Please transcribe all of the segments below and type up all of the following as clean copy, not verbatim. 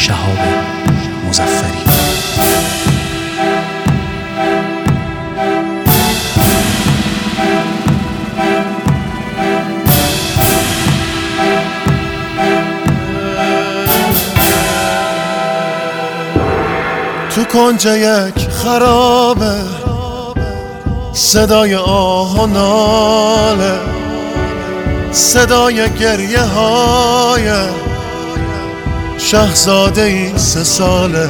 شهاب مظفری. تو کنج یک خرابه صدای آه و ناله، صدای گریه های شهزاده ای 3 ساله،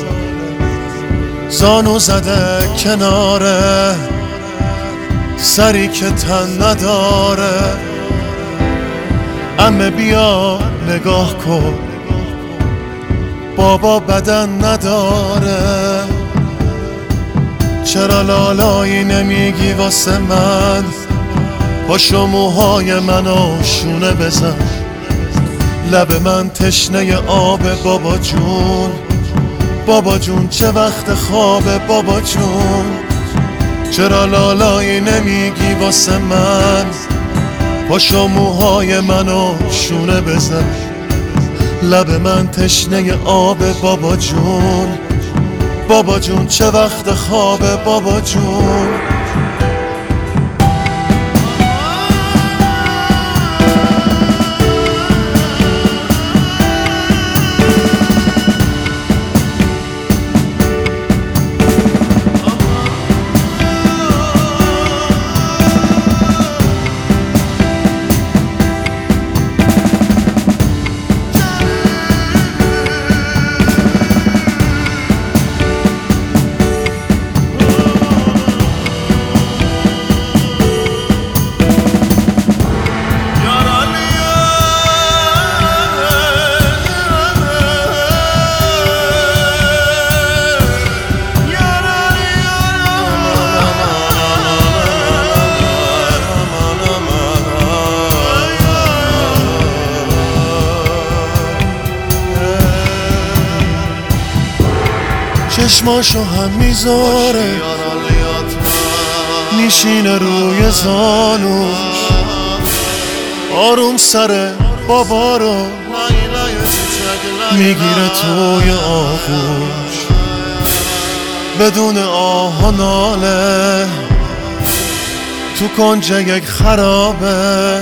زانو زده کناره سری که تن نداره. عمه بیا نگاه کن بابا بدن نداره، چرا لالایی نمیگی واسه من؟ پاشو موهای منو شونه بزن، لب من تشنه آب بابا جون. بابا جون چه وقت خوابه بابا جون، چرا لالایی نمیگی واسه من؟ پاشو موهای منو شونه بزن، لب من تشنه آب بابا جون. بابا جون چه وقت خوابه بابا جون. چشماشو هم میذاره میشینه روی زانوش، آروم سر بابا رو میگیره توی آغوش، بدون آه و ناله تو کنج یک خرابه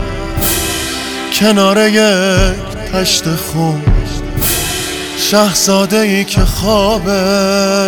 کنار یک تشت خون، شهزاده ای که خوابه.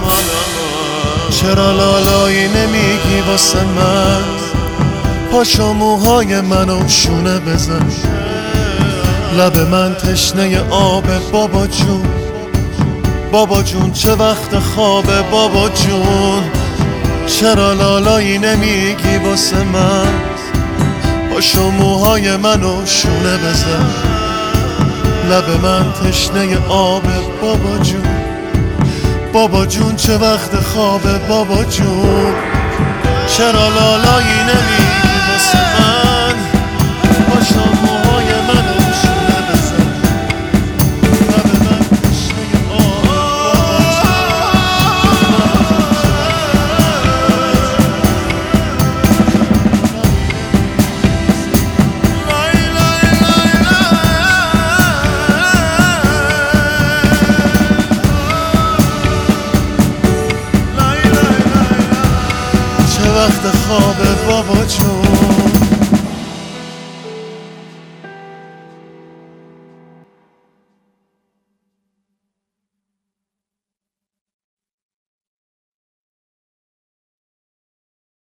چرا لالایی نمیگی واسه من؟ پاشو موهای منو شونه بزن، لب من تشنه آب بابا جون. بابا جون چه وقت خوابه بابا جون، چرا لالایی نمیگی واسه من؟ پاشو موهای منو شونه بزن، لب من تشنه آب بابا جون. بابا جون چه وقت خوابه بابا جون، چرا لالایی نمیگی واسه من؟ پاشو موهای منو شونه بزن، لب من تشنه آب وقت خوابه بابا جون.